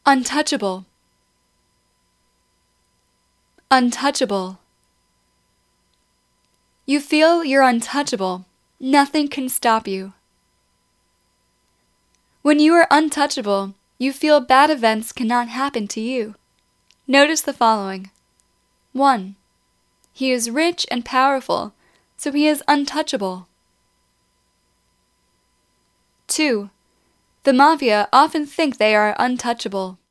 Untouchable. Untouchable. You feel you're untouchable. Nothing can stop you. When you are untouchable, you feel bad events cannot happen to you. Notice the following. 1. He is rich and powerful, so he is untouchable. 2. The mafia often think they are untouchable.